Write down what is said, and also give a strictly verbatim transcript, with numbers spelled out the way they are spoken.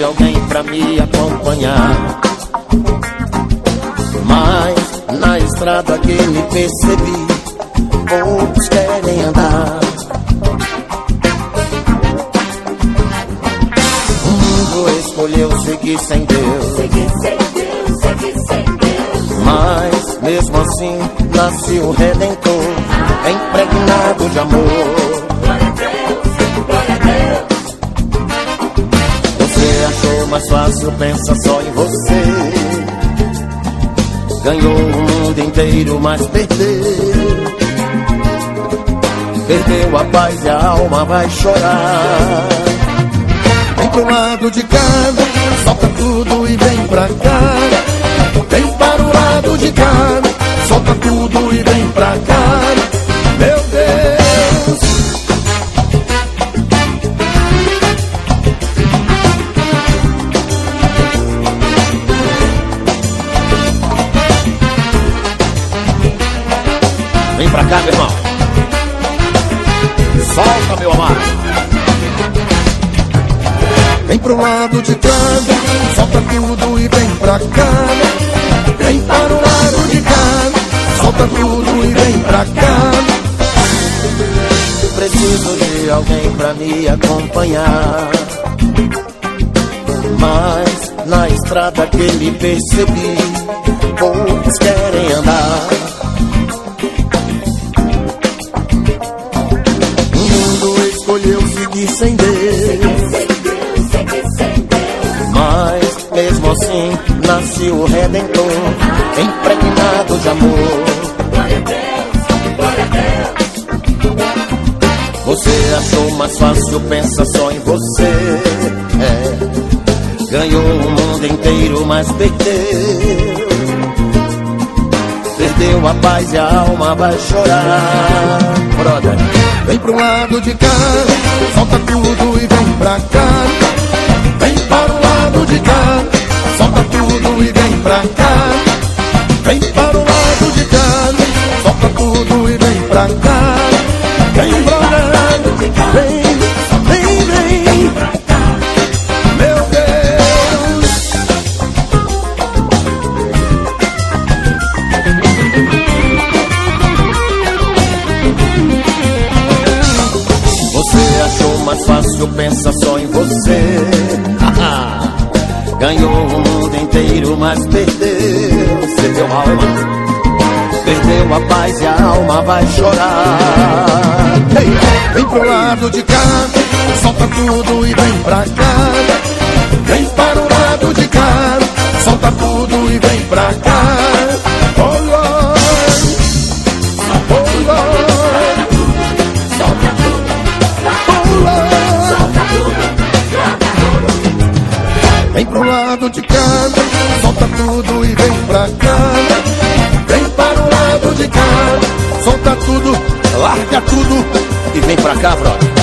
de alguém pra me acompanhar. Mas na estrada que me percebi, poucos querem andar. O mundo escolheu seguir sem Deus, seguir sem Deus, seguir sem Deus. mas mesmo assim nasce o Redentor, impregnado de amor. Glória a Deus, glória a Deus. Você achou mais fácil, pensa só em você. Ganhou o mundo inteiro, mas perdeu. Perdeu a paz e a alma vai chorar. Vem pro lado de cá, solta tudo e vem pra cá. Vem para o lado de cá, solta tudo e vem pra cá. Meu Deus. Vem pra cá, meu irmão. Solta, meu amado. Vem pro lado de cá, solta tudo e vem pra cá. Vem para o lado de cá, solta tudo e vem pra cá. Preciso de alguém pra me acompanhar. Mas na estrada que me percebi, poucos querem andar. O mundo escolheu seguir sem Deus, mas mesmo assim nasce o Redentor, impregnado de amor. Glória a Deus, glória a Deus. Você achou mais fácil, pensa só em você. É. Ganhou o mundo inteiro, mas perdeu. Perdeu a paz e a alma vai chorar. Brother, vem pro lado de cá, solta tudo e vem pra cá. Vem para o lado de cá, solta tudo e vem pra cá. Vem para o lado de cá, solta tudo e vem pra cá. Vem pra o lado de cá, vem, vem, vem pra cá. Meu Deus. você achou mais fácil, pensa só em você. Ganhou o mundo inteiro, mas perdeu. Você deu mal, irmão. Perdeu a paz e a alma vai chorar. Ei, vem pro lado de cá, solta tudo e vem pra cá. Vem para o lado de cá, solta tudo e vem pra cá. Oh Lord, oh Lord, Solta tudo, oh Lord. solta tudo, solta tudo. Vem pro lado de cá, solta tudo e vem pra cá. Vem para o lado de cá, solta tudo, larga tudo E vem pra cá, brother.